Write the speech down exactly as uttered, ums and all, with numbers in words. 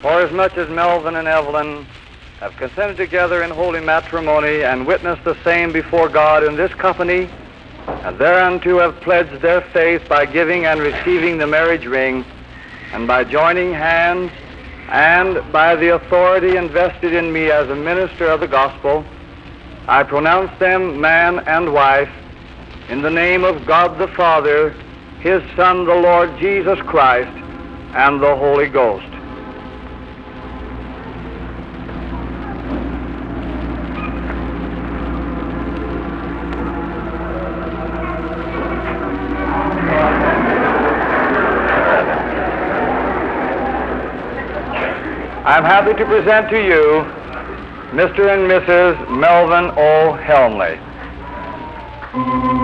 Forasmuch as Melvin and Evelyn have consented together in holy matrimony and witnessed the same before God in this company, and thereunto have pledged their faith by giving and receiving the marriage ring, and by joining hands, and by the authority invested in me as a minister of the gospel, I pronounce them man and wife in the name of God the Father, His Son, the Lord Jesus Christ, and the Holy Ghost. I'm happy to present to you Mister and Missus Melvin O. Helmley.